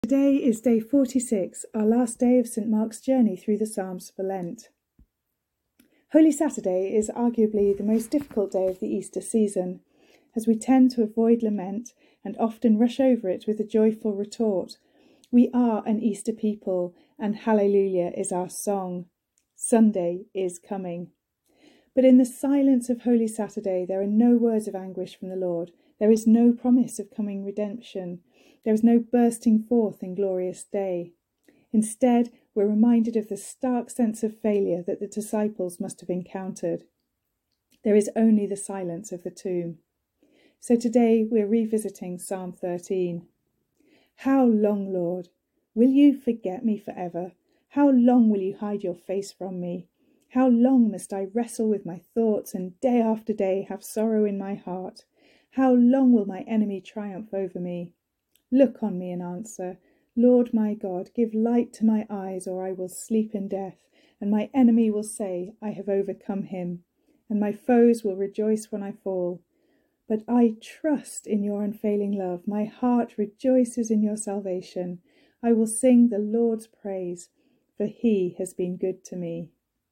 Today is day 46, our last day of St. Mark's journey through the Psalms for Lent. Holy Saturday is arguably the most difficult day of the Easter season, as we tend to avoid lament and often rush over it with a joyful retort. We are an Easter people, and Hallelujah is our song. Sunday is coming. But in the silence of Holy Saturday, there are no words of anguish from the Lord. There is no promise of coming redemption. There is no bursting forth in glorious day. Instead, we're reminded of the stark sense of failure that the disciples must have encountered. There is only the silence of the tomb. So today we're revisiting Psalm 13. How long, Lord? Will you forget me forever? How long will you hide your face from me? How long must I wrestle with my thoughts and day after day have sorrow in my heart? How long will my enemy triumph over me? Look on me and answer. Lord my God, give light to my eyes, or I will sleep in death, and my enemy will say, I have overcome him, and my foes will rejoice when I fall. But I trust in your unfailing love. My heart rejoices in your salvation. I will sing the Lord's praise, for he has been good to me.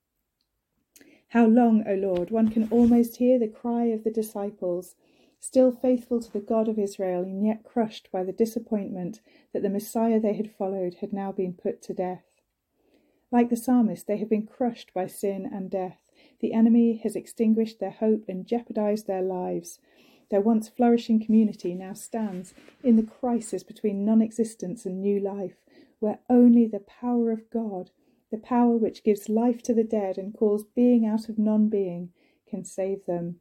How long, O Lord? One can almost hear the cry of the disciples, still faithful to the God of Israel and yet crushed by the disappointment that the Messiah they had followed had now been put to death. Like the psalmist, they have been crushed by sin and death. The enemy has extinguished their hope and jeopardized their lives. Their once flourishing community now stands in the crisis between non-existence and new life, where only the power of God, the power which gives life to the dead and calls being out of non-being, can save them.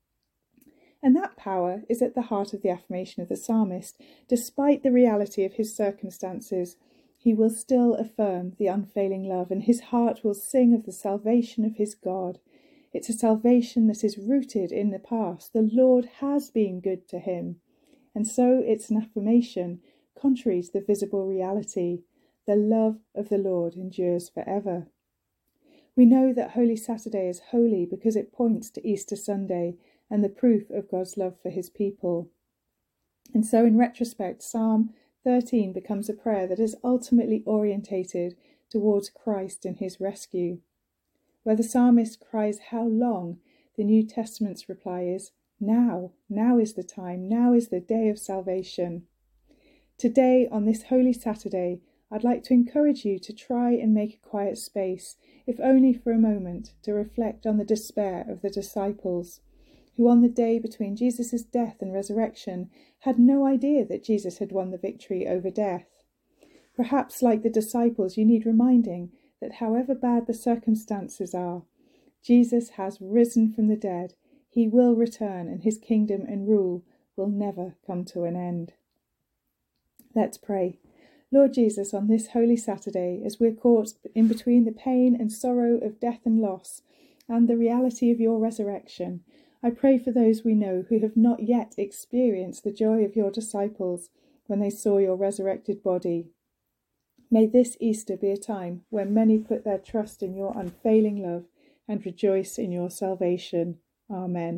And that power is at the heart of the affirmation of the psalmist. Despite the reality of his circumstances, he will still affirm the unfailing love, and his heart will sing of the salvation of his God. It's a salvation that is rooted in the past. The Lord has been good to him. And so it's an affirmation contrary to the visible reality. The love of the Lord endures forever. We know that Holy Saturday is holy because it points to Easter Sunday and the proof of God's love for his people. And so in retrospect, Psalm 13 becomes a prayer that is ultimately orientated towards Christ and his rescue. Where the psalmist cries, how long? The New Testament's reply is, now. Now is the time. Now is the day of salvation. Today, on this Holy Saturday, I'd like to encourage you to try and make a quiet space, if only for a moment, to reflect on the despair of the disciples, who on the day between Jesus' death and resurrection had no idea that Jesus had won the victory over death. Perhaps, like the disciples, you need reminding that however bad the circumstances are, Jesus has risen from the dead. He will return, and his kingdom and rule will never come to an end. Let's pray. Lord Jesus, on this Holy Saturday, as we're caught in between the pain and sorrow of death and loss and the reality of your resurrection, I pray for those we know who have not yet experienced the joy of your disciples when they saw your resurrected body. May this Easter be a time when many put their trust in your unfailing love and rejoice in your salvation. Amen.